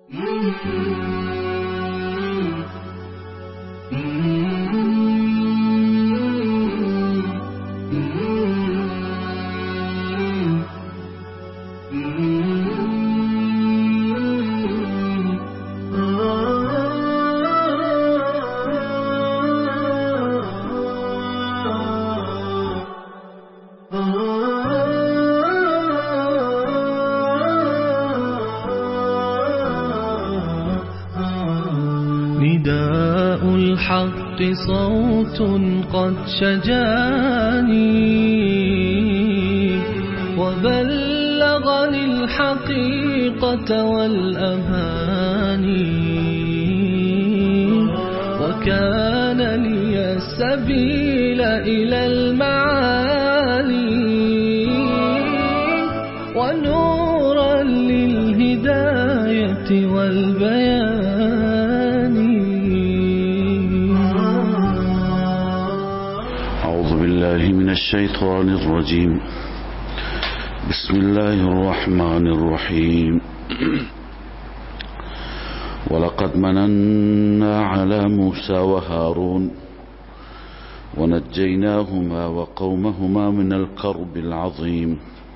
نداء الحق صوت قد شجاني وبلغني الحقيقة والأماني وكان لي السبيل إلى المعالي ونورا للهداية والبيان. أعوذ بالله من الشيطان الرجيم. بسم الله الرحمن الرحيم. ولقد مننا على موسى وهارون ونجيناهما وقومهما من الكرب العظيم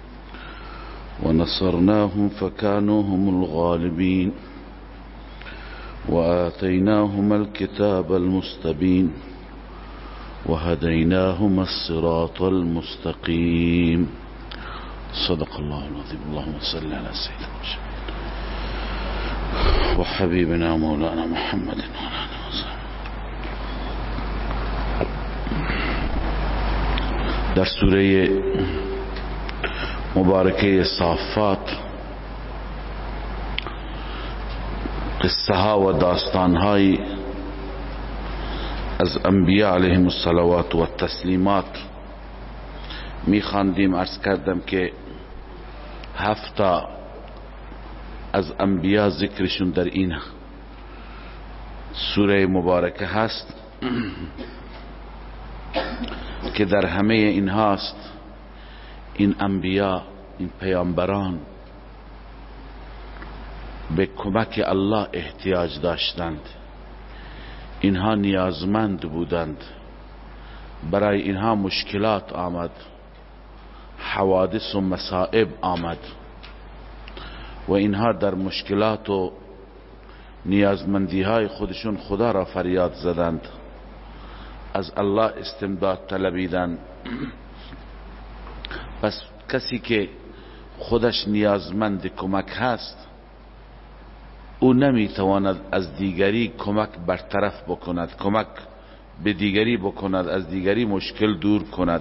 ونصرناهم فكانوا هم الغالبين وآتيناهما الكتاب المستبين وهديناهما الصراط المستقيم. صدق الله العظيم. اللهم صل على سيدنا محمد وحبيبنا مولانا محمد وعلى آله وصحبه. در سوره مبارکه صافات قصه ها و داستان های از انبیاء علیهم الصلوات و التسلیمات می خواندیم. عرض کردم که 7 از انبیاء ذکرشون در این سوره مبارکه هست که در همه اینهاست این انبیاء، این پیامبران به کمک الله احتیاج داشتند. اینها نیازمند بودند. برای اینها مشکلات آمد، حوادث و مصائب آمد و اینها در مشکلات و نیازمندی های خودشون خدا را فریاد زدند، از الله استمداد طلبیدند. پس کسی که خودش نیازمند کمک هست او نمیتواند از دیگری کمک برطرف بکند، کمک به دیگری بکند، از دیگری مشکل دور کند.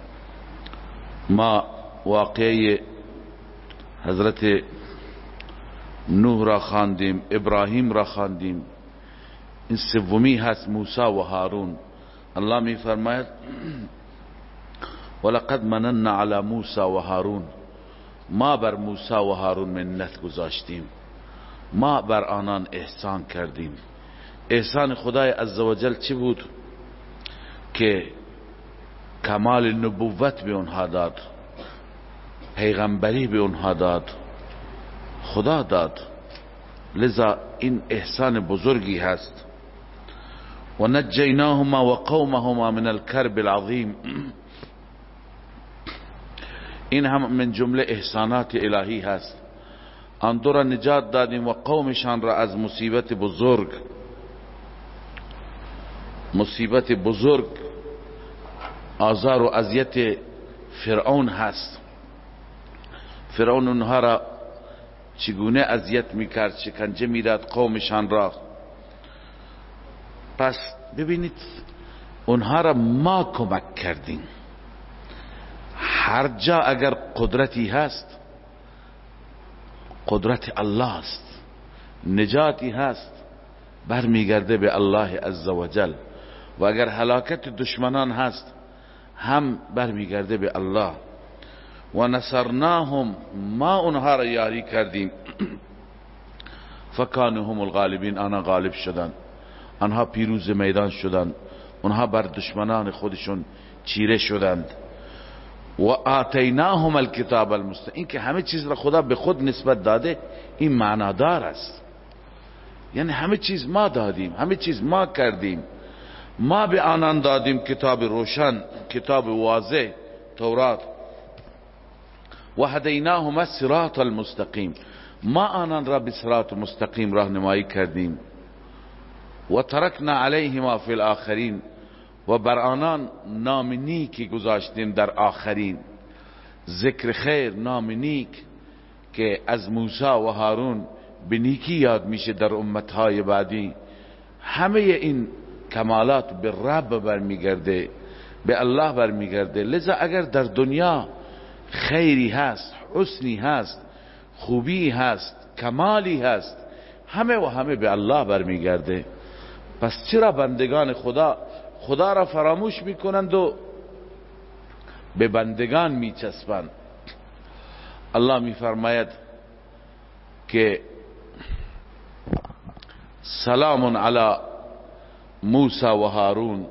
ما واقعه حضرت نوح را خواندیم، ابراهیم را خواندیم، این سومی هست موسی و هارون. الله می فرماید ولقد مننا علی موسی و هارون، ما بر موسی و هارون منت گذاشتیم، ما بر آنان احسان کردیم. احسان خدای عزوجل چی بود؟ که کمال نبوت به اونها داد، پیغمبری به اونها داد، خدا داد. لذا این احسان بزرگی هست. و نجیناهما و قومهما من الكرب العظیم، این هم من جمله احسانات الهی هست. آن دو را نجات دادیم و قومشان را از مصیبت بزرگ. مصیبت بزرگ آزار و اذیت فرعون هست. فرعون اونها را چگونه اذیت میکرد، شکنجه میداد قومشان را. پس ببینید اونها را ما کمک کردیم. هر جا اگر قدرتی هست قدرت الله است، نجاتی هست برمیگرده به الله عزوجل، و اگر هلاکت دشمنان هست هم برمیگرده به الله. و نصرناهم، ما اونها را یاری کردیم. فکانوا هم الغالبین، آنها غالب شدند، آنها پیروز میدان شدند، اونها بر دشمنان خودشون چیره شدند. و آتیناهم الکتاب المستبین، این که همه چیز را خدا به خود نسبت داده این معنادار است. یعنی همه چیز ما دادیم، همه چیز ما کردیم. ما به آنان دادیم کتاب روشن، کتاب واضح، تورات. و هدیناهما الصراط المستقیم، ما آنان را به صراط مستقیم راهنمایی کردیم. و ترکنا علیهما فی الاخرین، و بر آنان نام نیکی گذاشتیم در آخرین. ذکر خیر، نام نیک که از موسی و هارون به نیکی یاد میشه در امتهای بعدی. همه این کمالات به رب برمیگرده، به الله برمیگرده. لذا اگر در دنیا خیری هست، حسنی هست، خوبی هست، کمالی هست، همه و همه به الله برمیگرده. پس چرا بندگان خدا را فراموش میکنند و به بندگان میچسبند؟ الله میفرماید که سلام علی موسی و هارون،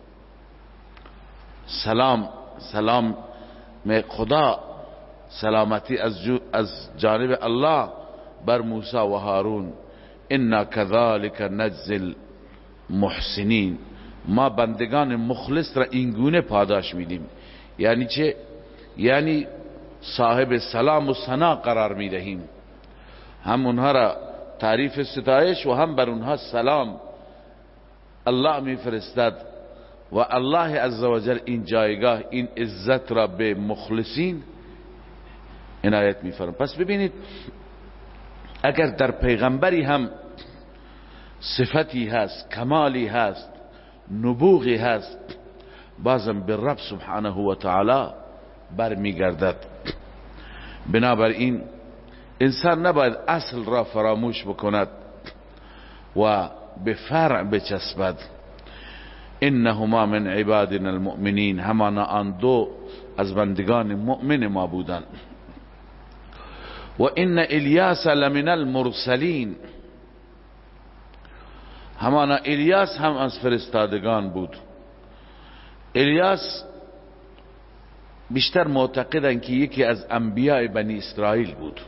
سلام میں خدا، سلامتی از جانب الله بر موسی و هارون. انا كذلك نجزی المحسنین، ما بندگان مخلص را اینگونه پاداش میدیم. یعنی چه؟ یعنی صاحب سلام و ثنا قرار میدهیم، هم اونها را تعریف ستایش و هم بر اونها سلام الله میفرستد. و الله عزوجل این جایگاه، این عزت را به مخلصین عنایت میفرماید. پس ببینید اگر در پیغمبری هم صفتی هست، کمالی هست، نبوغی هست، بازم به رب سبحانه و تعالی برمیگردد. بنابراین انسان نباید اصل را فراموش بکند و به فرع بچسبد. انهما من عبادنا المؤمنین، همانا آن دو از بندگان مؤمن ما بودند. و ان الیاس لمن المرسلین، همانا الیاس هم از فرستادگان بود. الیاس بیشتر معتقدند که یکی از انبیاء بنی اسرائیل بود.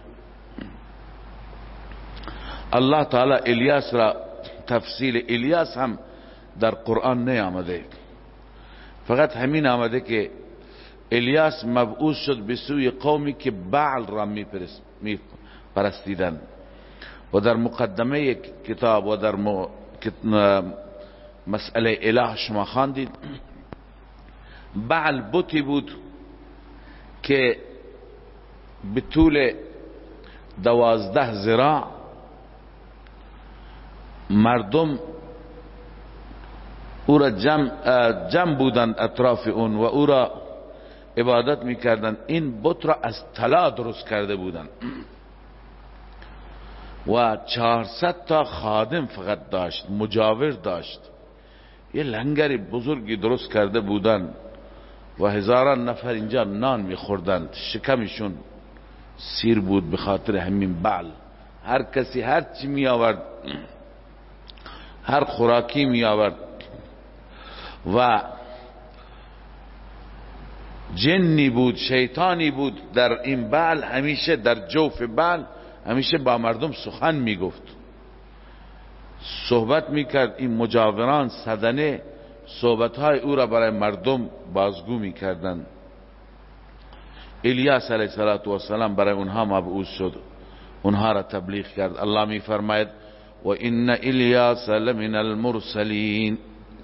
الله تعالی الیاس را، تفصیل الیاس هم در قرآن نیامده، فقط همین آمده که الیاس مبعوث شد به سوی قومی که بعل را می پرستیدن. و در مقدمه کتاب و در مسئله اله شما خواندید بعل بتی بود که به طول 12 ذراع مردم او را جمع بودند اطراف اون و او را عبادت میکردند. این بت را از طلا درست کرده بودند و 400 تا خادم فقط داشت، مجاور داشت. یه لنگر بزرگی درست کرده بودند و هزاران نفر اینجا نان میخوردند، شکمشون سیر بود به خاطر همین بعل. هر کسی هر چی می آورد، هر خوراکی می آورد. و جنی بود، شیطانی بود در این بعل، همیشه در جوف بعل همیشه با مردم سخن می گفت، صحبت می کرد. این مجاوران صدنه صحبتهای او را برای مردم بازگو می کردند. الیاس علیه السلام برای اونها مبعوث شد، اونها را تبلیغ کرد. الله می فرماید و ان الیاس لمن المرسلین،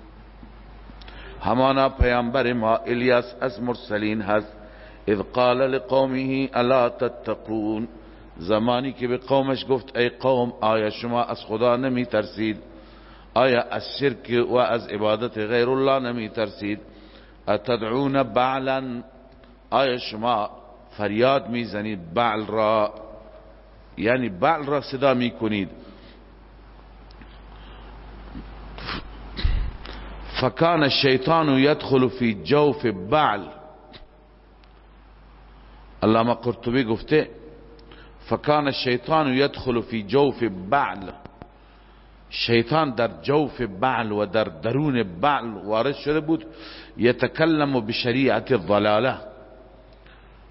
همانا پیامبر ما الیاس از مرسلین هست. اذ قال لقومه الا تتقون، زمانی که به قومش گفت ای قوم آیا شما از خدا نمی ترسید؟ آیا از شرک و از عبادت غیر الله نمی ترسید؟ اتدعون بعلا، آیا شما فریاد می زنید بعل را، یعنی بعل را صدا می کنید. فکان الشیطان یدخل فی جوف بعل، علامه قرطبی گفته فکان الشیطان یدخل فی جوف بعل، شیطان در جوف بعل و در درون بعل وارد شده بود. یتکلم بشریعت الضلاله،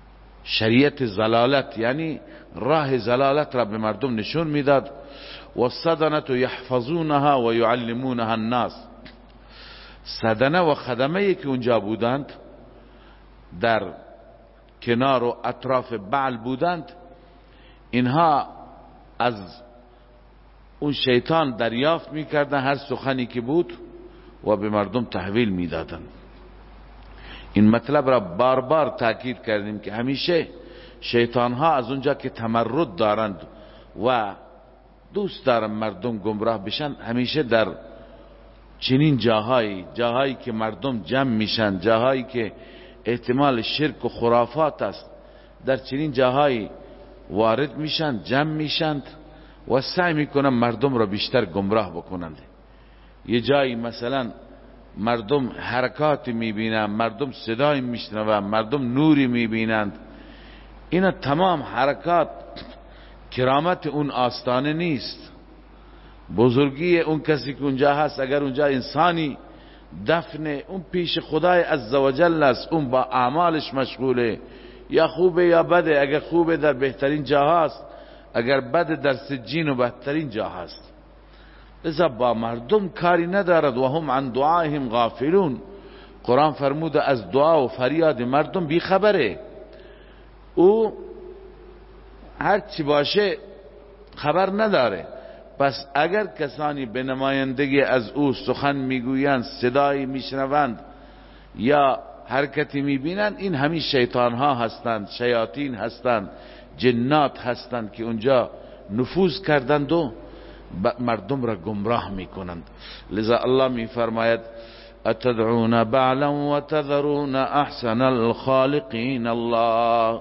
شریعت زلالت یعنی راه زلالت را به مردم نشون میداد. و صدنت یحفظونها و یعلمونها الناس، صدنه و خدمه که اونجا بودند در کنار و اطراف بعل بودند، اینها از اون شیطان دریافت میکردن هر سخنی که بود و به مردم تحویل میدادن. این مطلب را بار بار تاکید کردیم که همیشه شیطان ها از اونجا که تمرد دارند و دوست دارن مردم گمراه بشن، همیشه در چنین جاهایی که مردم جمع میشن، جاهایی که احتمال شرک و خرافات است، در چنین جاهایی وارد میشن، جمع میشن و سعی میکنن مردم را بیشتر گمراه بکنند. یه جایی مثلا مردم حرکاتی میبینن، مردم صدایی میشنون، مردم نوری میبینند، اینا تمام حرکات کرامت اون آستانه نیست، بزرگی اون کسی که اونجا هست. اگر اونجا انسانی دفنه، اون پیش خدای عزوجل است، اون با اعمالش مشغوله، یا خوبه یا بده. اگر خوبه در بهترین جا هست، اگر بده در سجین و بهترین جا هست. لذا با مردم کاری ندارد. و هم عن دعائهم غافلون، قرآن فرموده از دعا و فریاد مردم بی خبره، او هر چی باشه خبر نداره. پس اگر کسانی به نمایندگی از او سخن میگویند، صدایی میشنوند یا حرکتی میبینند، این همین شیطان ها هستند، شیاطین هستند، جنات هستند که اونجا نفوذ کردند و مردم را گمراه میکنند. لذا الله میفرماید اتدعون بعلا و تذرون احسن الخالقین. الله،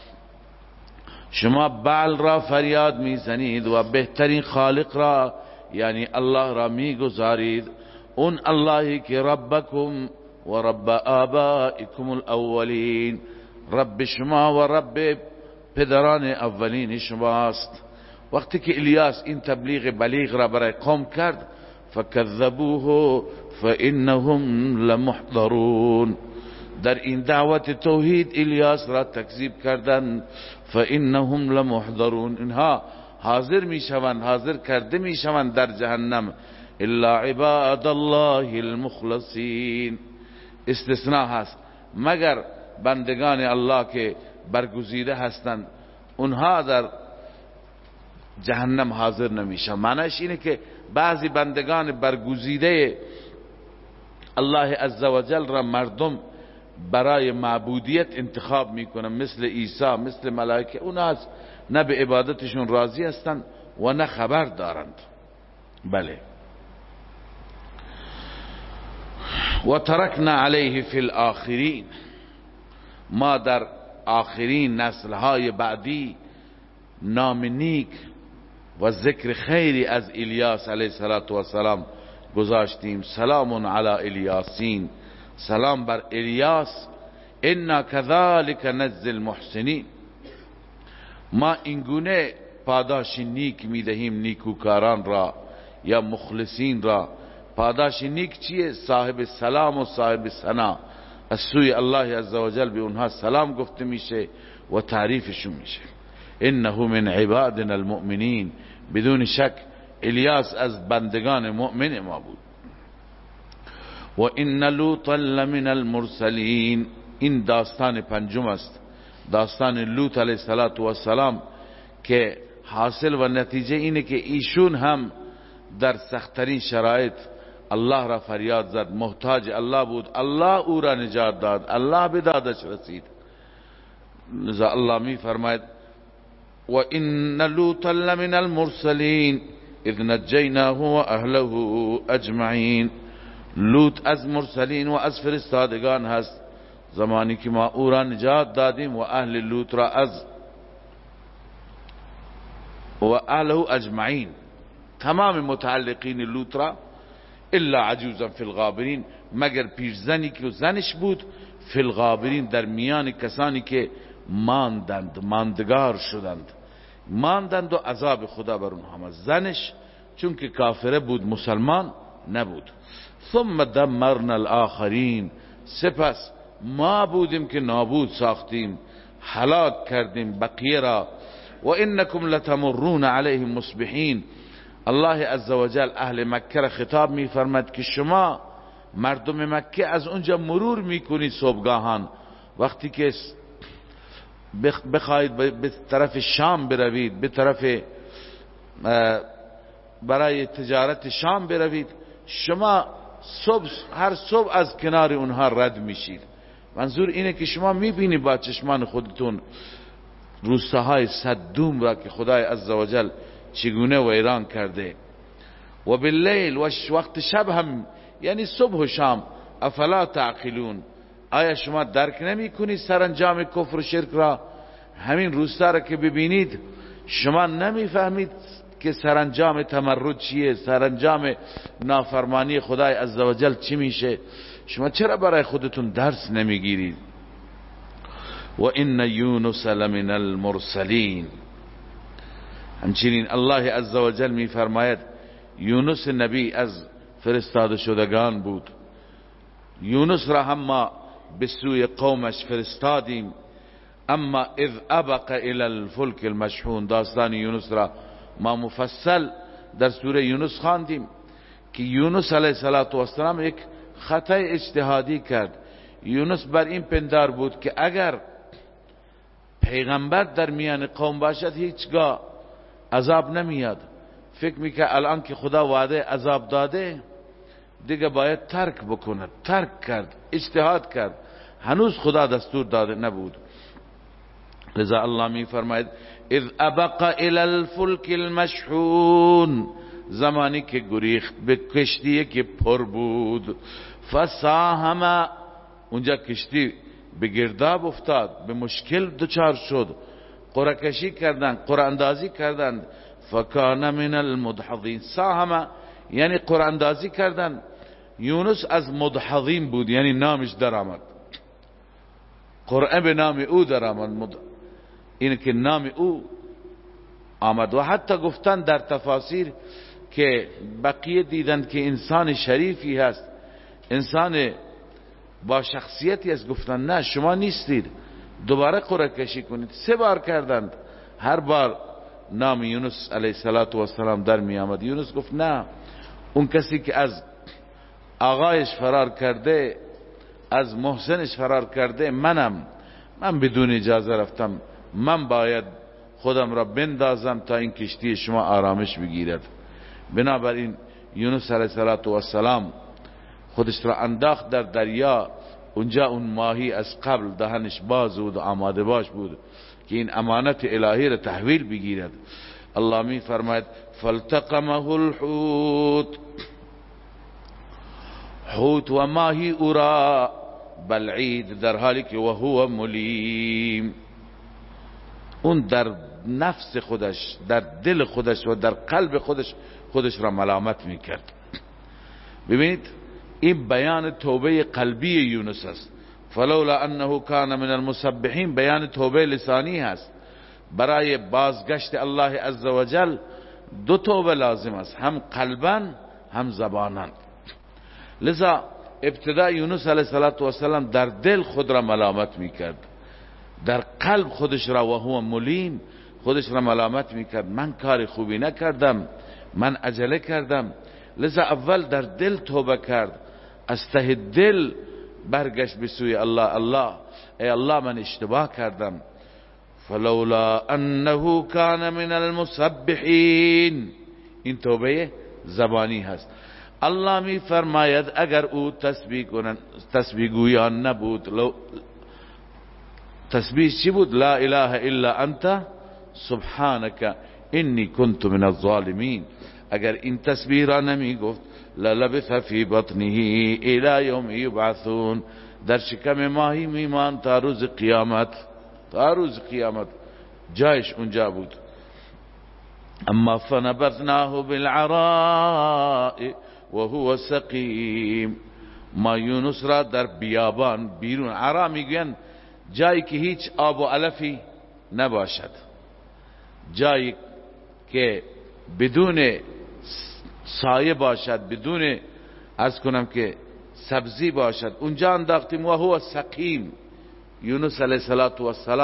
شما بعل را فریاد میزنید و بهترین خالق را یعنی الله را میگذارید، اون اللهی که ربکم و رب آبائکم الاولین، رب شما و رب پدران اولین شماست. وقتی که الیاس این تبلیغ بلیغ را برای قوم کرد، فکذبوه فانهم لمحضرون، در این دعوت توحید الیاس را تکذیب کردند، فانهم لمحضرون، اینها حاضر میشوند، حاضر کرده میشوند در جهنم. الا عباد الله المخلصین، استثناء هست، مگر بندگان الله که برگزیده هستند، اونها در جهنم حاضر نمیشن. معنیش اینه که بعضی بندگان برگزیده الله عزوجل را مردم برای معبودیت انتخاب میکنن، مثل عیسی، مثل ملائکه. اونها نه به عبادتشون راضی هستند و نه خبر دارند. بله. و ترکنا علیه فی الاخرین، ما در آخرین نسلهای بعدی نام نیک و ذکر خیری از الیاس علیه السلام گذاشتیم. سلام علی الیاسین، سلام بر الیاس. انا کذالک نجزی المحسنین، ما اینگونه پاداش نیک میدهیم نیکوکاران را یا مخلصین را. پاداش نیک چیه؟ صاحب سلام و صاحب ثنا، از سوی الله عزوجل به اونها سلام گفته میشه و تعریفشون میشه. انه من عبادنا المؤمنین، بدون شک الیاس از بندگان مؤمن ما بود. و ان لوطا لمن المرسلین، این داستان پنجم است، داستان لوط علیه السلام، که حاصل و نتیجه اینه که ایشون هم در سختترین شرایط الله را فریاد زد، محتاج الله بود، الله او را نجات داد، الله به دادش رسید. لذا الله می فرماید و ان لوطا لمن المرسلین اذ نجیناه و اهله اجمعین، لوط از مرسلین و از فرستادگان هست، زمانی که ما او را نجات دادیم و اهل لوط را از و اهله اجمعین، تمام متعلقین لوط را، الا عجوزا فی الغابرین، مگر پیرزنی که زنش بود، فی الغابرین، در میان کسانی که ماندند، ماندگار شدند، ماندند و عذاب خدا بر اونها. زنش چون که کافره بود، مسلمان نبود. ثم دمرنا الاخرین، سپس ما بودیم که نابود ساختیم هلاک کردیم بقیه را. و انکم لتمرون علیهم مصبحین. الله عزوجل اهل مکه را خطاب می‌فرماید که شما مردم مکه از اونجا مرور میکنید صبحگاهان، وقتی که بخواید به طرف شام بروید، به طرف برای تجارت شام بروید، شما هر صبح از کنار اونها رد میشید. منظور اینه که شما میبینید با چشمان خودتون روستاهای صدوم را که خدای عزوجل چگونه ویران کرده. و باللیل، و وقت شب هم، یعنی صبح و شام. افلا تعقلون، آیا شما درک نمی کنید سرانجام کفر و شرک را؟ همین روستا را که ببینید شما نمی فهمید که سرانجام تمرد چیه، سرانجام نافرمانی خدای عزوجل چی میشه؟ شما چرا برای خودتون درس نمیگیرید؟ و ان یونس لمن المرسلین. همچنین الله عزوجل میفرماید یونس نبی از فرستاده شدگان بود. یونس را هم ما به سوی قومش فرستادیم. اما اذ ابق الى الفلک المشحون، داستان یونس را ما مفصل در سوره یونس خواندیم که یونس علیه السلام یک خطا اجتهادی کرد. یونس بر این پندار بود که اگر پیغمبر در میان قوم باشد هیچگاه عذاب نمیاد. فکر میکرد الان که خدا وعده عذاب داده دیگه باید ترک بکند. ترک کرد، اجتهاد کرد، هنوز خدا دستور داده نبود. لذا الله می فرماید اذ ابق الى الفلک المشحون، زمانی که گریخت به کشتی که پر بود. فساهم، اونجا کشتی به گرداب افتاد، به مشکل دچار شد، قرعه کشی کردند، قرعه اندازی کردند. فکان من المدحضین. ساهم یعنی قرعه اندازی کردند. یونس از مدحضین بود، یعنی نامش در آمد، قرعه به نام او در آمد، این که نام او آمد. و حتی گفتن در تفاسیر که بقیه دیدند که انسان شریفی هست، انسان با شخصیتی است. گفتن نه شما نیستید، دوباره قرعه کشی کنید. 3 بار کردند، هر بار نام یونس علیه السلام در می آمد. یونس گفت نه، اون کسی که از آقایش فرار کرده، از محسنش فرار کرده منم. من بدون اجازه رفتم، من باید خودم را بندازم تا این کشتی شما آرامش بگیرد. بنابراین یونس علیه السلام خودش را انداخت در دریا. اونجا اون ماهی از قبل دهنش باز بود و آماده باش بود که این امانت الهی را تحویل بگیرد. الله می فرماید فالتقمه الحوت، حوت و ماهی او را بلعید، در حالی که و هو ملیم، اون در نفس خودش، در دل خودش و در قلب خودش را ملامت میکرد. ببینید این بیان توبه قلبی یونس است. فلولا انه کان من المسبحین بیان توبه لسانی هست. برای بازگشت الله عزوجل 2 توبه لازم است، هم قلبا هم زبانا. لذا ابتدا یونس علیه السلام در دل خود را ملامت میکرد، در قلب خودش را و هو ملیم خودش را ملامت میکرد. من کار خوبی نکردم، من عجله کردم. لذا اول در دل توبه کرد، از ته دل برگشت به سوی الله. الله ای الله من اشتباه کردم. فلولا انه کان من المسبحین، این توبه زبانی هست. الله می فرماید اگر او تسبیح گویان نبود، تسبیح چی بود؟ لا اله الا انت سبحانك انی کنت من الظالمین. اگر این تسبیح را نمی گفت للبث فی بطنه الی یوم یبعثون، در شکم ماهی میمان تا روز قیامت. تا روز قیامت جایش اونجا بود. اما فنبذناه بالعراء وهو سقیم، ما یونس را در بیابان بیرون، عراء میگن جایی که هیچ آب و علفی نباشد، جایی که بدون سایه باشد، بدون از کنم که سبزی باشد، اونجا انداختیم. و هو سقیم، یونس علیه السلام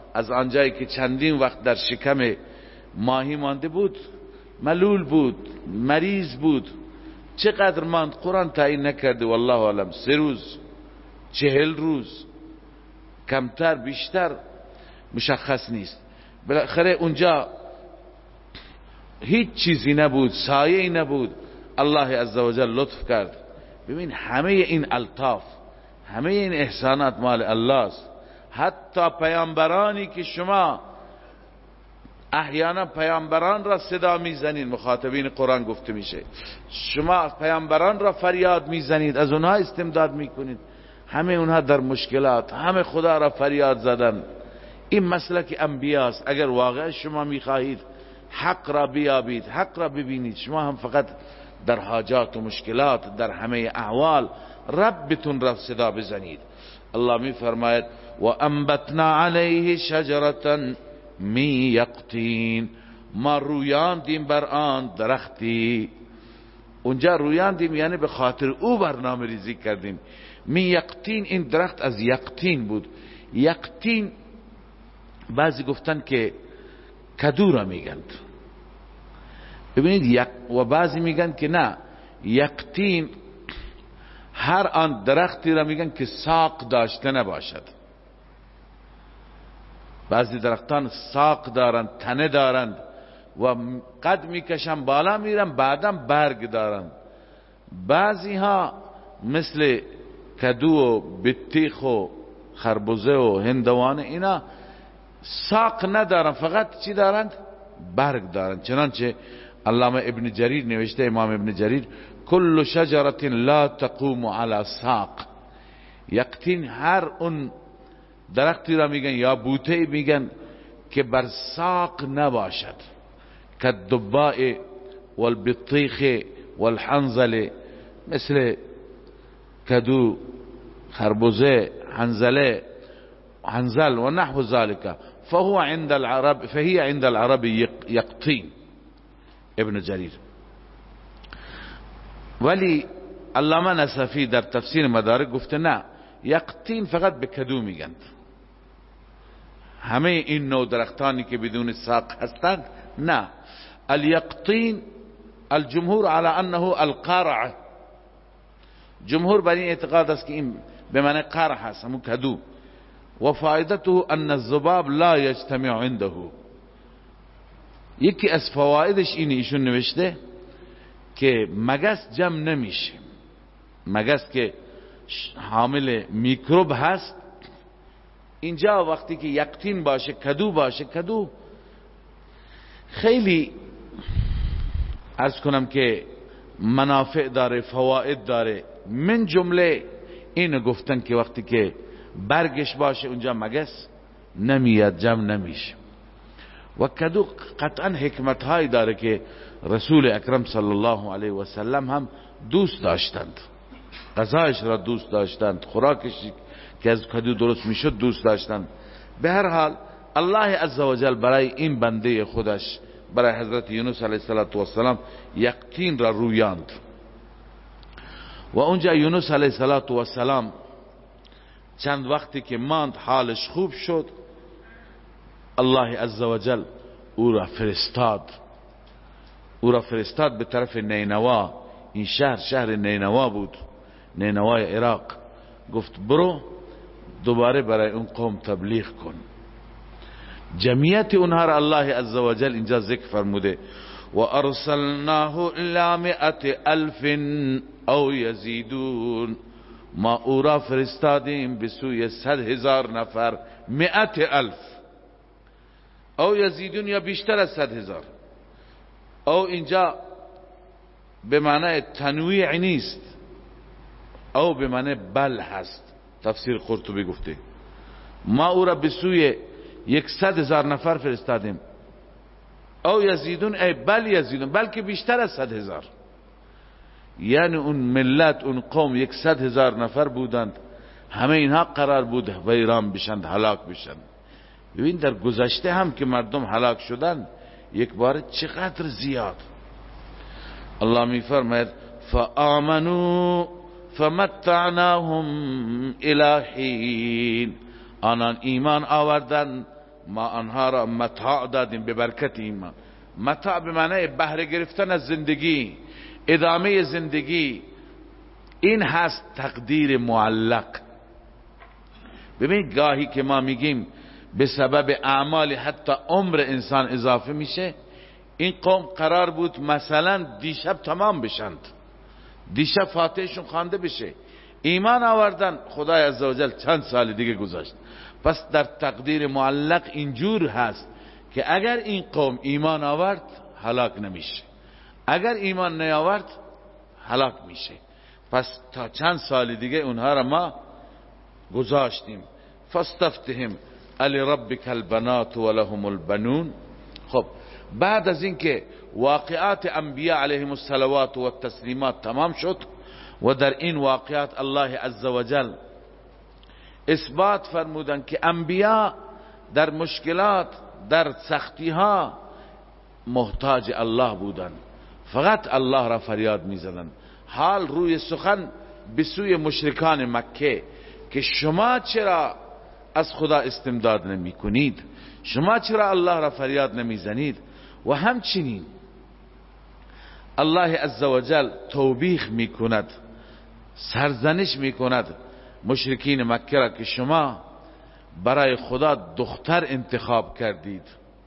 از آنجایی که چندین وقت در شکم ماهی مانده بود، ملول بود، مریض بود، چقدر ماند قرآن تعیین نکرده، والله اعلم 3 روز، 40 روز، کمتر بیشتر مشخص نیست. بالاخره اونجا هیچ چیزی نبود، سایه‌ای نبود، الله عزوجل لطف کرد. ببین همه این الطاف، همه این احسانات مال الله است. حتی پیامبرانی که شما احیانا پیامبران را صدا میزنید، مخاطبین قرآن گفته میشه، شما پیامبران را فریاد میزنید، از اونها استمداد میکنید، همه اونها در مشکلات، همه خدا را فریاد زدن. این مسلک انبیاست. اگر واقعا شما میخواهید حق را بیابید، حق را ببینید، شما هم فقط در حاجات و مشکلات، در همه احوال ربتون را صدا بزنید. الله میفرماید و انبتنا علیه شجرة من یقطین، ما رویاندیم بر آن درختی. اونجا رویاندیم یعنی به خاطر او برنامه ریزی کردیم. من یقطین، این درخت از یقطین بود. یقطین بعضی گفتن که کدو را میگند، ببینید، و بعضی میگن که نه، یقطین هر آن درختی را میگن که ساق داشته نباشد. بعضی درختان ساق دارند، تنه دارند و قد میکشن بالا میرن، بعدا برگ دارند. بعضی ها مثل کدو و بطیخ و خربزه و هندوانه اینا ساق ندارن، فقط چی دارند؟ برگ دارند. چنانچه علامه ابن جریر نوشته، امام ابن جریر، کل شجرة لا تقوم على ساق. یقطین هر اون درختی را میگن یا بوته میگن که بر ساق نباشد، کالدباء والبطیخ والحنظل، مثل کدو، خربزه، حنظل و نحو ذلك، فهي عند العرب یقطین. ابن جریر. ولی علامه نصفی در تفسیر مدارک گفته نه، یقطین فقط به کدو میگند. همه این نوع درختانی که بدون ساق هستند نه. الیقطین الجمهور على انه القارع، جمهور بر این اعتقاد است که این به معنی قارع هست، همون کدو. و فائدته ان الذباب لا یجتمع عنده. یکی از فوائدش اینه، ایشون نوشته که مگس جمع نمیشه. مگس که حامل میکروب هست، اینجا وقتی که یقطین باشه، کدو باشه، کدو خیلی عرض کنم که منافع داره، فواید داره. من جمله اینو گفتن که وقتی که برگش باشه اونجا مگس نمیاد، جمع نمیشه. و کدو قطعا حکمت هایی داره که رسول اکرم صلی الله علیه و سلم هم دوست داشتند، غذایش را دوست داشتند، خوراکش که از کدو درست میشد دوست داشتند. به هر حال الله عزوجل برای این بنده خودش، برای حضرت یونس علیه السلام یقطین را رویاند. و اونجا یونس علیه السلام چند وقتی که ماند حالش خوب شد، الله عزوجل او را فرستاد به طرف نینوا. این شهر نینوا بود، نینوای عراق. گفت برو دوباره برای اون قوم تبلیغ کن. جمعیت اونها را الله عزوجل اینجا ذکر فرموده، و ارسلناه الی 100,000 او یزیدون. ما او را فرستادیم به سوی 100,000 نفر، 100,000 او یزیدون، یا بیشتر از 100,000. او اینجا به معنی تنویع نیست، او به معنی بل هست. تفسیر قرطبی گفته ما او را به سوی 100,000 نفر فرستادیم. او یزیدون ای بل یزیدون، بلکه بیشتر از 100,000. یعنی اون ملت، اون قوم 100,000 نفر بودند، همه اینها قرار بود ویران بشند، هلاک بشند. ببین در گذشته هم که مردم هلاک شدن یک بار چقدر زیاد. الله می فرماید فآمنوا فمتعناهم الی حین. آنان ایمان آوردند ما آنها را متاع دادیم به برکت ایمان. متاع به معنی بهره گرفتن از زندگی، ادامه زندگی. این هست تقدیر معلق. ببین گاهی که ما میگیم به سبب اعمال حتی عمر انسان اضافه میشه. این قوم قرار بود مثلا دیشب تمام بشند، دیشب فاتحشون خوانده بشه، ایمان آوردن، خدای عزوجل چند سال دیگه گذاشت. پس در تقدیر معلق اینجور هست که اگر این قوم ایمان آورد هلاک نمیشه، اگر ایمان نیاورد هلاک میشه. پس تا چند سال دیگه اونها را ما گذاشتیم. فاستفتهم لربک البنات ولهم البنون. خب بعد از اینکه واقعات انبیاء علیهم الصلوات و التسلیمات تمام شد و در این واقعات الله عزوجل اثبات فرمودن که انبیاء در مشکلات، در سختی ها محتاج الله بودن، فقط الله را فریاد میزدن. حال روی سخن به سوی مشرکان مکه که شما چرا از خدا استمداد نمی کنید، شما چرا الله را فریاد نمی زنید. و همچنین الله عزوجل توبیخ می کند، سرزنش می کند مشرکین مکه را که شما برای خدا دختر انتخاب کردید،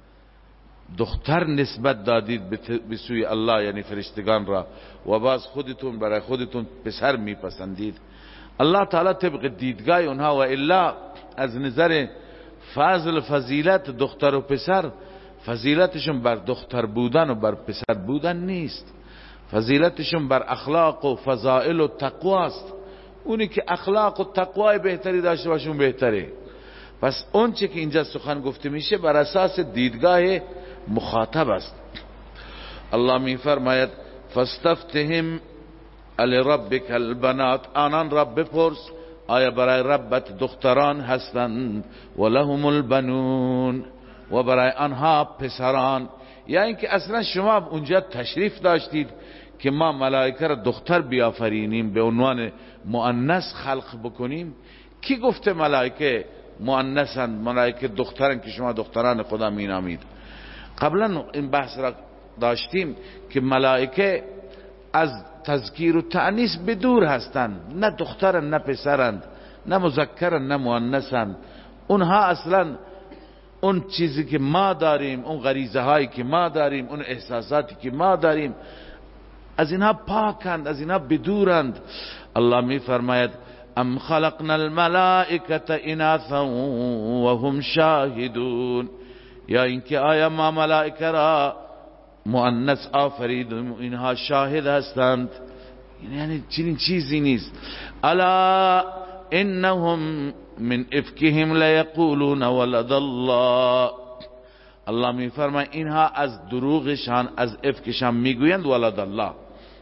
دختر نسبت دادید به سوی الله یعنی فرشتگان را، و باز خودتون برای خودتون پسر میپسندید. الله تعالی طبق دیدگاه اونها و الا از نظر فضل فضیلت دختر و پسر، فضیلتشون بر دختر بودن و بر پسر بودن نیست، فضیلتشون بر اخلاق و فضائل و تقوا است. اونی که اخلاق و تقوای بهتری داشته باشون بهتره. پس اون چه که اینجا سخن گفته میشه بر اساس دیدگاه مخاطب است. الله می فرماید فاستفتهم لربک البنات، آنان رب بپرس آیا برای ربت دختران هستند، ولهم البنون، و برای آنها پسران. یا اینکه اصلا شما اونجا تشریف داشتید که ما ملائکه را دختر بیافرینیم، به عنوان مؤنث خلق بکنیم؟ کی گفته ملائکه مؤنثند، ملائکه دخترند که شما دختران خدا می نامید؟ قبلا این بحث را داشتیم که ملائکه از تذکیر و تأنیث بدور هستند، نه دخترند نه پسرند، نه مذکرند نه مؤنثند. اونها اصلا اون چیزی که ما داریم، اون غریزه هایی که ما داریم، اون احساساتی که ما داریم، از اینها پاکند، از اینها بدورند. الله می فرماید ام خلقنا الملائکة اناثا وهم شاهدون، یا اینکه آیا ما ملائکه را مؤنث آفریدیم اینها شاهد هستند؟ یعنی چنین چیزی نیست. الا انهم من افکهم لیقولون ولد الله، الله می فرماید اینها از دروغشان، از افکشان میگویند ولد الله،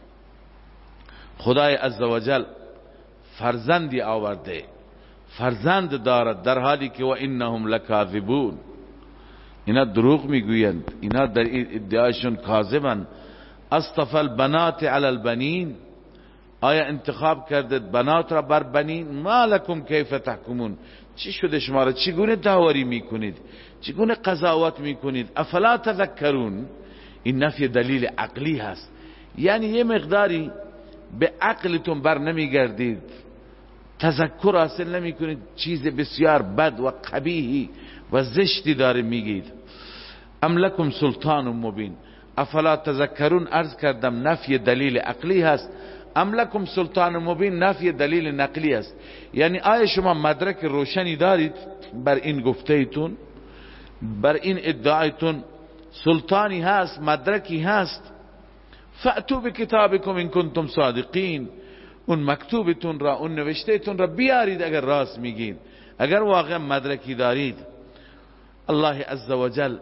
خدای عزوجل فرزندی آورده، فرزند دارد، در حالی که و انهم لکاذبون، اینا دروغ میگویند، اینا در این ادعاشون کاذبن. اصطفى البنات علی البنین، آیا انتخاب کردید بنات را بر بنین؟ ما لکم کیف تحکمون، چی شده شما را چگونه داوری میکنید، چگونه قضاوت میکنید؟ افلا تذکرون، این نفی دلیل عقلی هست، یعنی یه مقداری به عقلتون بر نمیگردید، تذکر حاصل نمی کنید، چیز بسیار بد و قبیحی و زشتی داره میگید. ام لکم سلطان مبین، افلا تذکرون عرض کردم نفی دلیل عقلی هست، ام لکم سلطان مبین نفی دلیل نقلی است. یعنی آیا شما مدرک روشنی دارید بر این گفتهتون، بر این ادعایتون؟ سلطانی هست، مدرکی هست؟ فأتوا بکتابکم ان کنتم صادقین، اون مکتوبتون را، اون نوشتهتون را بیارید اگر راست میگید، اگر واقعا مدرکی دارید. الله عزوجل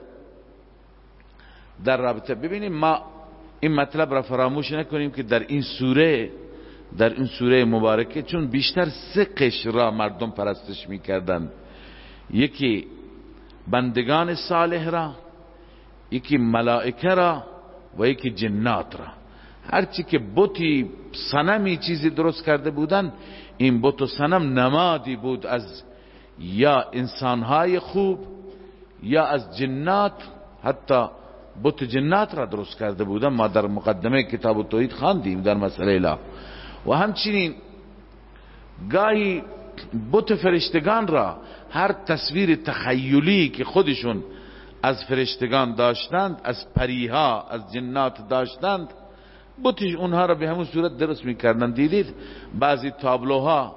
در رابطه، ببینیم ما این مطلب را فراموش نکنیم که در این سوره مبارکه، چون بیشتر سه قشر را مردم پرستش میکردند، یکی بندگان صالح را، یکی ملائکه را و یکی جنات را. هرچی که بتی صنمی چیزی درست کرده بودن، این بت و صنم نمادی بود از یا انسانهای خوب یا از جنات، حتی بت جنات را درست کرده بودن. ما در مقدمه کتاب التوحید خواندیم در مسئله لا. و همچنین گاهی بت فرشتگان را، هر تصویر تخیلی که خودشون از فرشتگان داشتند، از پریها، از جنات داشتند، بتش اونها را به همون صورت درست میکردن. دیدید بعضی تابلوها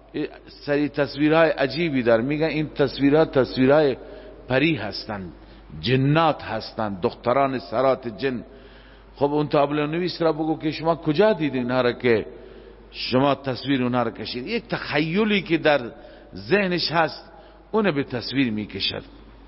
سری تصویرهای عجیبی در میگن این تصویرها تصویرهای پری هستند، جنات هستند، دختران سرات جن. خب اون تابلو نویس را بگو که شما کجا دیدید اینها را که شما تصویر اونها را کشید؟ یک تخیلی که در ذهنش هست اون به تصویر میکشد.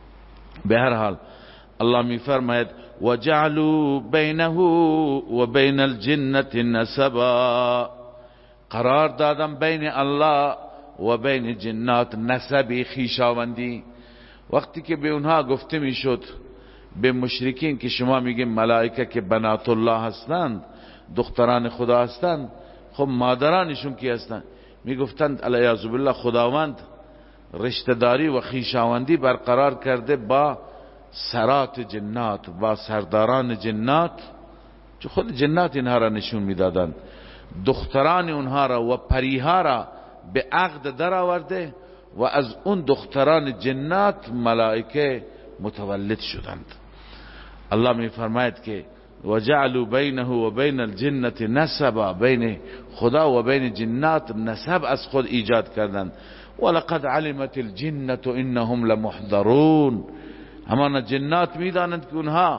به هر حال الله میفرماید وجعلوا بینه و بین الجنة نسبا، قرار دادم بین الله و بین جنات نسبی، خویشاوندی. وقتی که به اونها گفته میشد، به مشرکین که شما میگین ملائکه که بنات الله هستند، دختران خدا هستند، خب مادرانشون کی هستند؟ میگفتند علیاذ بالله خداوند رشته داری و خویشاوندی برقرار کرده با سرات جنات، با سرداران جنات، چون خود جنات اینها را نشون میدادند. دختران اونها را و پریها را به عقد در آورده و از اون دختران جنات ملائکه متولد شدند. الله می فرماید که وجعلوا بینه و بین الجنة نسبا، بین خدا و بین جنات نسب از خود ایجاد کردند. ولقد علمت الجنة انهم لمحضرون، همانا جنات میدانند که اونها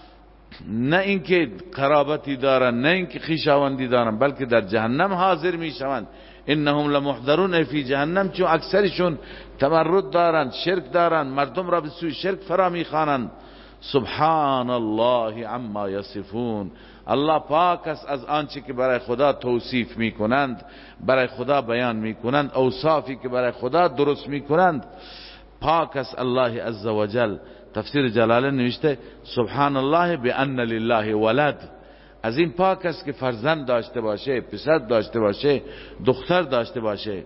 نه اینکه قرابتی دارن، نه اینکه خویشاوندی دارن، بلکه در جهنم حاضر میشوند. انهم لمحضرون فی جهنم، چون اکثرشون تمرد دارن، شرک دارن، مردم را به سوی شرک فرا میخوانند. سبحان الله عما یصفون، الله پاک است از آنچه که برای خدا توصیف میکنند، برای خدا بیان میکنند، اوصافی که برای خدا درست میکنند. پاک است الله عزوجل. تفسیر جلاله نوشته سبحان الله بان لله ولد، از این پاک است که فرزند داشته باشه، پسر داشته باشه، دختر داشته باشه.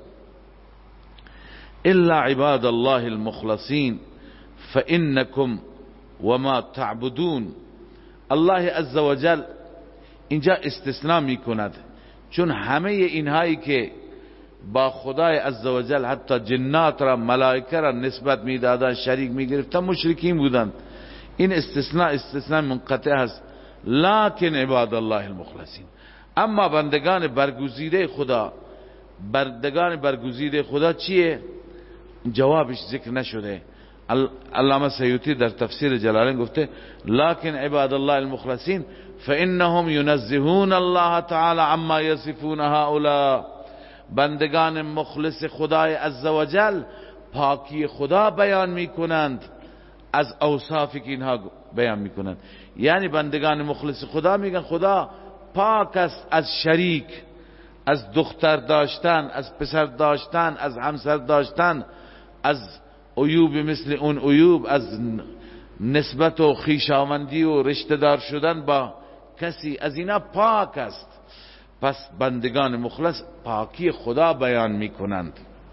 الا عباد الله المخلصین فانکم وما تعبدون. الله عزوجل اینجا استثناء میکند، چون همه اینهایی که با خدای عزوجل حتی جنات را، ملائکه را نسبت میدادن، شریک میگرفتن، مشرکین بودند. این استثناء منقطع است. لکن عباد الله المخلصین، اما بندگان برگزیده خدا، بندگان برگزیده خدا چیه؟ جوابش ذکر نشده. علامه سیوطی در تفسیر جلالین گفته لکن عباد الله المخلصین فانهم ينزهون الله تعالی عما یصفون هؤلاء، بندگان مخلص خدای عزوجل پاکی خدا بیان میکنند از اوصافی که اینها بیان میکنند. یعنی بندگان مخلص خدا میگن خدا پاک است از شریک، از دختر داشتن، از پسر داشتن، از همسر داشتن، از عیوب مثل اون عیوب، از نسبت و خویشاوندی و رشته دار شدن با کسی، از اینا پاک است. پس بندگان مخلص پاکی خدا بیان میکنند.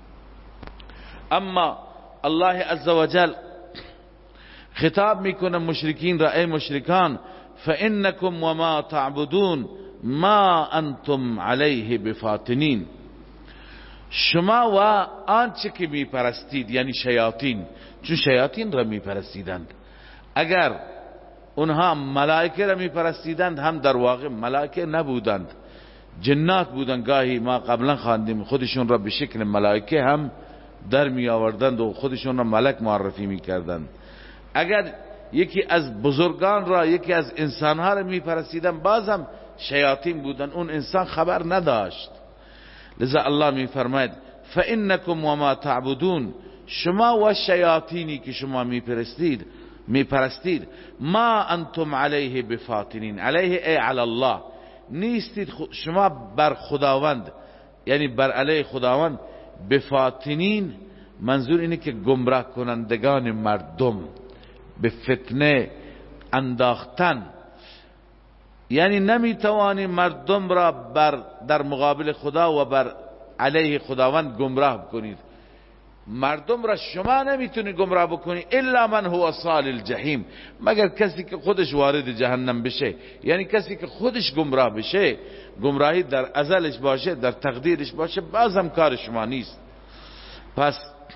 اما الله عزوجل خطاب میکنه مشرکین را، ای مشرکان فانکم وما تعبدون ما انتم علیه بفاتنین، شما و آنچه که میپرستید، یعنی شیاطین، چون شیاطین را میپرستیدند. اگر اونها ملائکه را میپرستیدند هم در واقع ملائکه نبودند، جنات بودند. گاهی ما قبلا خواندیم خودشون را به شکل ملائکه هم در می آوردند و خودشون را ملک معرفی می کردند. اگر یکی از بزرگان را، یکی از انسانها را می پرستیدن، باز هم شیاطین بودن، اون انسان خبر نداشت. لذا الله می فرماید فانکم وما تعبدون، شما و شیاطینی که شما می پرستید ما انتم علیه بفاتنین، علیه ای علی الله، نیستید شما بر خداوند، یعنی بر علیه خداوند، بفاتنین منظور اینه که گمراه کنندگان مردم، به فتنه انداختن. یعنی نمیتوانی مردم را در مقابل خدا و بر علیه خداوند گمراه کنید. مردم را شما نمیتونی گمراه بکنی الا من هو صال الجحیم، مگر کسی که خودش وارد جهنم بشه. یعنی کسی که خودش گمراه بشه، گمراهی در ازلش باشه، در تقدیرش باشه، بازم کار شما نیست. پس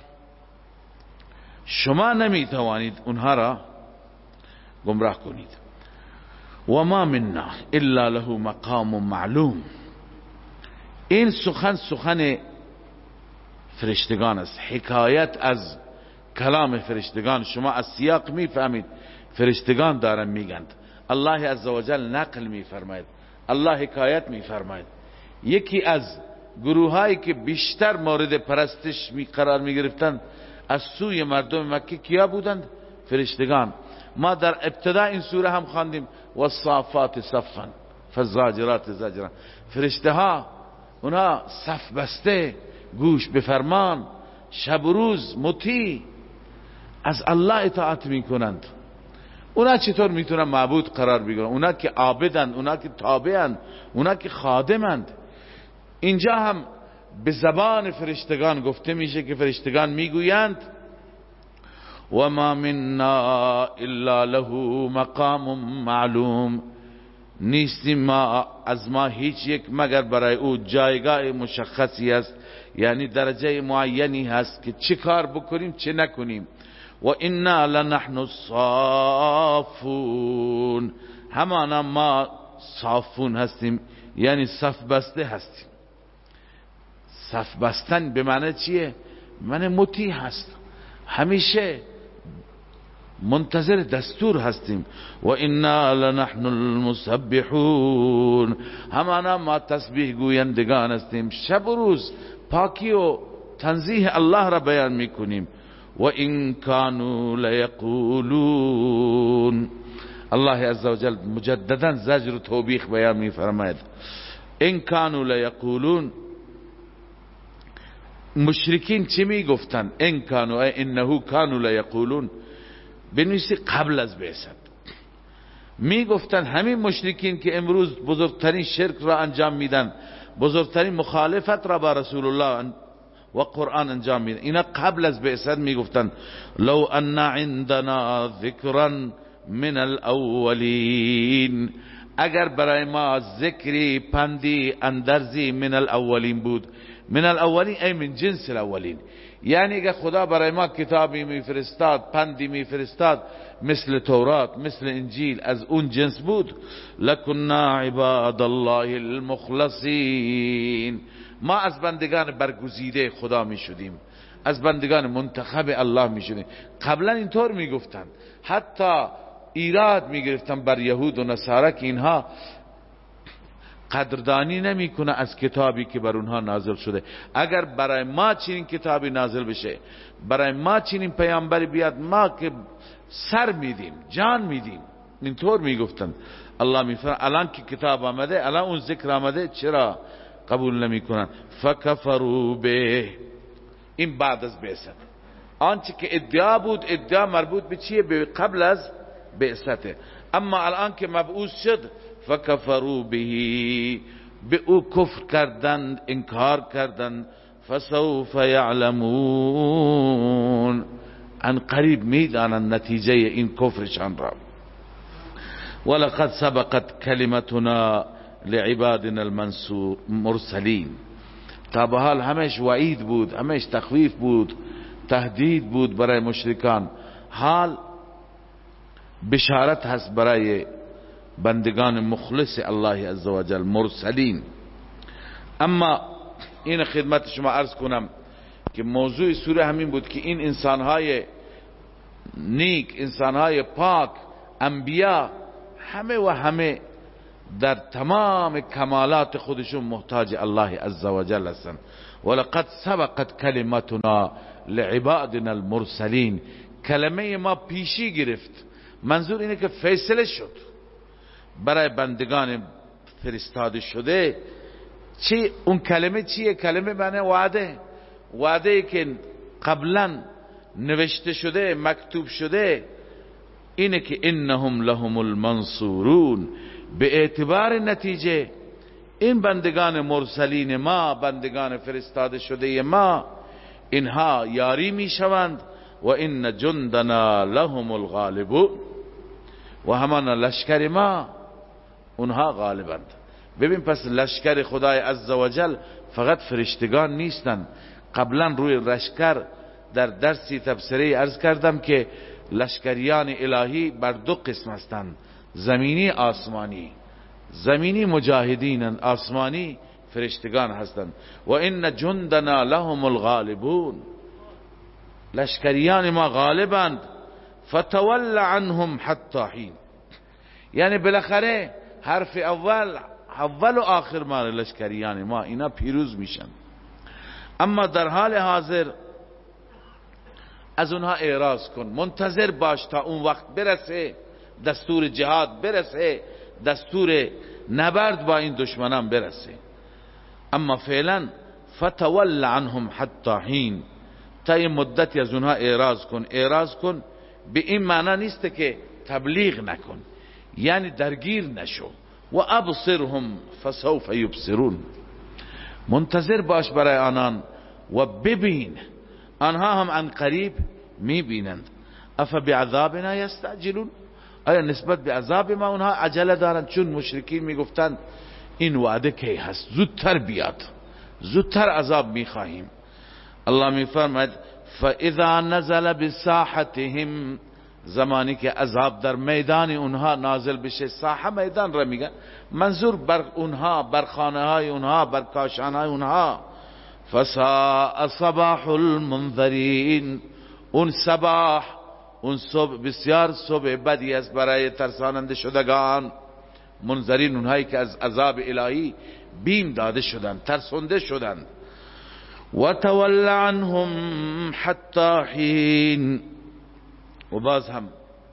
شما نمیتوانید اونها را گمراه کنید. و ما منا الا له مقام معلوم. این سخن فرشتگان است، حکایت از کلام فرشتگان. شما از سیاق میفهمید فرشتگان دارن میگند. الله عزوجل نقل میفرماید، الله حکایت میفرماید. یکی از گروهایی که بیشتر مورد پرستش قرار میگرفتند از سوی مردم مکه کیا بودند؟ فرشتگان. ما در ابتدا این سوره هم خواندیم والصافات صفا فالزاجرات زجرا. فرشته ها اونها صف بسته، گوش به فرمان، شب و روز مطیع، از الله اطاعت میکنند. اونا چطور میتونن معبود قرار بگیرن؟ اونا که عابدند، اونا که تابعند، اونا که خادمند. اینجا هم به زبان فرشتگان گفته میشه که فرشتگان میگویند و ما منا الا له مقام معلوم. نیستیم ما از ما هیچ یک مگر برای او جایگاه مشخصی است، یعنی درجه معینی هست که چه کار بکنیم چه نکنیم. و انا لنحن الصافون، همانا ما صافون هستیم، یعنی صف بسته هستیم. صف بستن به معنی چیه؟ معنی مطیع هست، همیشه منتظر دستور هستیم. و انا لنحن المسبحون، همانا ما تسبیح گویندگان هستیم، شب و روز پاکی و تنزیه الله را بیان میکنیم. و ان كانوا لیقولون، الله عزوجل مجددا زجر و توبیخ بیان میفرماید. ان كانوا لیقولون، مشرکین چی میگفتن؟ ان كانوا ای انه كانوا لیقولون، بنویسی قبل از بعثت. میگفتن همین مشرکین که امروز بزرگترین شرک را انجام میدن، بزرگترین مخالفت را با رسول الله و قرآن انجام میدن، اینا قبل از بعثت میگفتن لو ان عندنا ذکرا من الاولین، اگر برای ما ذکری پندی اندرزی من الاولین بود. من الاولین ای من جنس الاولین، یعنی اگر خدا برای ما کتابی میفرستاد، پندی میفرستاد مثل تورات، مثل انجیل، از اون جنس بود، لکنا عباد الله المخلصین، ما از بندگان برگزیده خدا میشدیم، از بندگان منتخب الله میشدیم. قبلا اینطور میگفتند، حتی ایراد میگرفتن بر یهود و نصارا که اینها قدردانی نمیکنه از کتابی که بر اونها نازل شده. اگر برای ما چنین کتابی نازل بشه، برای ما چنین پیامبری بیاد، ما که سر میدیم، جان میدیم. اینطور میگفتند. الله میفرماید الان که کتاب آمده، الان اون ذکر آمده، چرا قبول نمیکنن؟ فکفروا به، این بعد از بعثت. آنچه که ادعا بود، ادعا مربوط به چیه؟ به قبل از بعثته. اما الان که مبعوث شد، فکفروا به، به او کفر کردند، انکار کردند. فسوف یعلمون، ان قریب میدانند نتیجه این کفرشان را. ولقد سبقت کلمتنا لعبادنا المرسلین. تا به حال همش وعید بود، همش تخویف بود، تهدید بود برای مشرکان. حال بشارت هست برای بندگان مخلص الله عزوجل، مرسلین. اما این خدمت شما عرض کنم که موضوع سوره همین بود که این انسانهای نیک، انسانهای پاک، انبیا، همه و همه در تمام کمالات خودشون محتاج الله عزوجل هستند. ولقد سبقت کلمتنا لعبادنا المرسلین، کلمه ما پیشی گرفت. منظور اینه که فیصله شد برای بندگان فرستاده شده. چی اون کلمه چیه؟ کلمه معنی وعده، وعده که قبلا نوشته شده، مکتوب شده، اینه که انهم لهم المنصورون. به اعتبار نتیجه این بندگان مرسلین ما، بندگان فرستاده شده ما، اینها یاری میشوند و ان جندنا لهم الغالبون و همان لشکر ما اونها غالبند. ببین پس لشکر خدای عزوجل فقط فرشتگان نیستند. قبلا روی لشکر در درسی تفسیری عرض کردم که لشکریان الهی بر دو قسم هستند، زمینی آسمانی. زمینی مجاهدین، آسمانی فرشتگان هستند. و ان جندنا لهم الغالبون، لشکریان ما غالبند. فتول عنهم حتی حین، یعنی بالاخره حرف اول و آخر ما لشکریان ما اینا پیروز میشن. اما در حال حاضر از اونها اعراض کن، منتظر باش تا اون وقت برسه، دستور جهاد برسه، دستور نبرد با این دشمنان برسه. اما فعلا فتول عنهم حتی حین، تا یه مدتی از اونها اعراض کن به این معنی نیست که تبلیغ نکن، یعنی درگیر نشو. و ابصرهم فسوف یبصرون، منتظر باش برای آنان و ببین، آنها هم عن قریب میبینند. افبعذابنا یستعجلون، آیا نسبت به عذاب ما اونها عجله دارند؟ چون مشرکین میگفتند این وعده کی هست، زودتر بیاد، زودتر عذاب میخواهیم. الله میفرماید فاذا نزل بساحتهم، زمانی که عذاب در میدان اونها نازل بشه، ساحه میدان را میگن، منظور بر اونها، بر خانه های اونها، بر کاشان های اونها. فساء صباح المنذرین، اون صباح، اون صبح بسیار صبح بدی است برای ترساننده شدگان. منذرین اونهایی که از عذاب الهی بیم داده شدند، ترسانده شدند. و تول عنهم حتی حین، و باز هم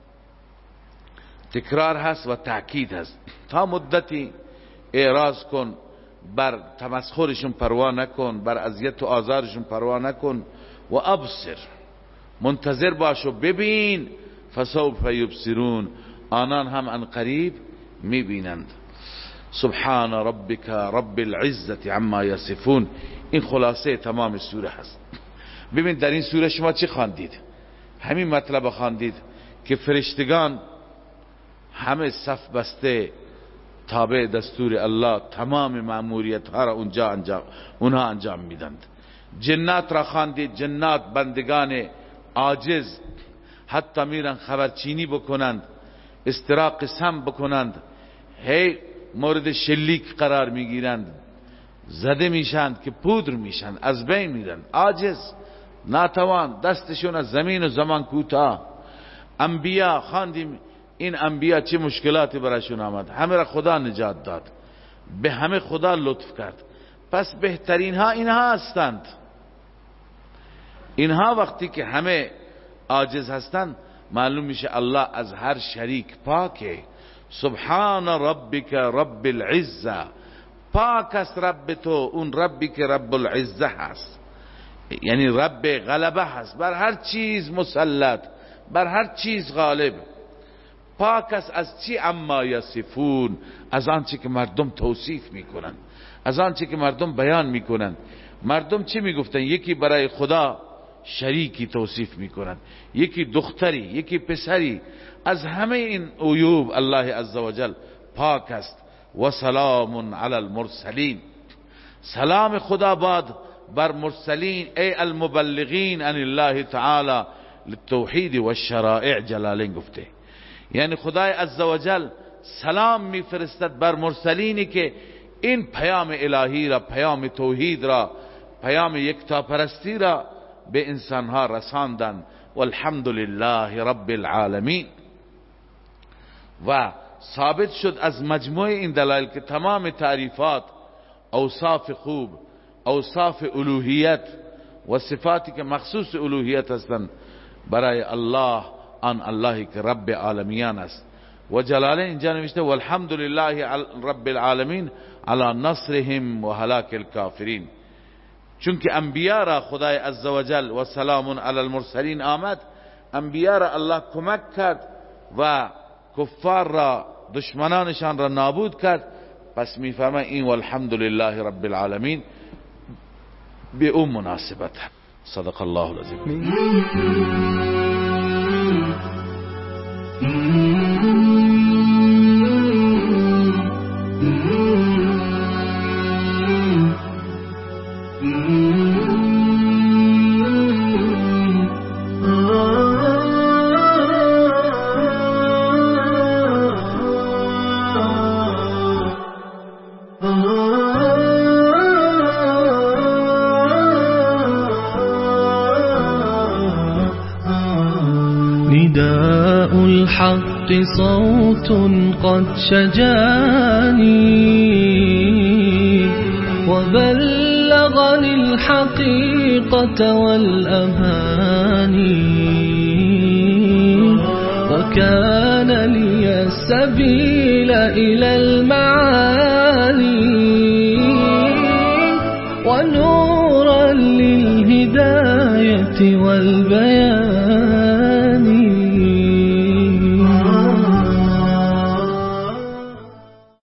تکرار هست و تأکید هست، تا مدتی اعراض کن، بر تمسخرشون پروا نکن، بر اذیت و آزارشون پروا نکن. و ابصر، منتظر باش و ببین. فسوف یبصرون، آنان هم عن قریب میبینند. سبحان ربک رب العزة عما یصفون، این خلاصه تمام سوره هست. ببین در این سوره شما چی خواندید؟ همین مطلب خواندید که فرشتگان همه صف بسته تابع دستور الله تمام مأموریت ها را اونها انجام میدند. جنات را خواندید، جنات بندگان عاجز حتی میرن خبرچینی بکنند، استراق سم بکنند، هی مورد شلیک قرار میگیرند، زده میشند که پودر میشند، از بین میرن، عاجز، ناتوان، دستشون از زمین و زمان کوتاه. انبیا خواندیم، این انبیا چه مشکلاتی براشون آمد، همه را خدا نجات داد، به همه خدا لطف کرد. پس بهترین ها اینها هستند. اینها وقتی که همه عاجز هستند، معلوم میشه الله از هر شریک پاکه. سبحان ربک رب العزه، پاک است رب تو، اون ربی که رب العزه هست، یعنی رب غلبه هست، بر هر چیز مسلط، بر هر چیز غالب. پاک است از چی؟ اما یصفون، از آنچه که مردم توصیف میکنند، از آنچه که مردم بیان میکنند. مردم چی میگفتن؟ یکی برای خدا شریکی توصیف میکنند، یکی دختری، یکی پسری. از همه این عیوب الله عزوجل پاک است. و سلام علی المرسلین، سلام خدا باد بر مرسلین، ای المبلغین عن الله تعالی للتوحید و الشرائع. جلالین گفته یعنی خدای عزوجل سلام میفرستد بر مرسلینی که این پیام الهی را، پیام توحید را، پیام یکتاپرستی را به انسانها رساندند. والحمد لله رب العالمین. و ثابت شد از مجموع این دلایل که تمام تعریفات، اوصاف خوب، اوصاف الوهیت و صفاتی که مخصوص الوهیت هستند برای الله، آن اللهی که رب عالمیان است. و جلالین اینجا نوشته والحمد لله رب العالمین علی نصرهم و هلاک الکافرین. چون که انبیا را خدای عزوجل و سلام علی المرسلین آمد، انبیا را الله کمک کرد و کفار را، دشمنانشان را نابود کرد. پس میفرماید این والحمد لله رب العالمین به اون مناسبت. صدق الله العظيم. نداء الحق صوت قد شجاني وبلغني الحقيقة والأماني وكان لي السبيل إلى المعالي ونورا للهداية والبيان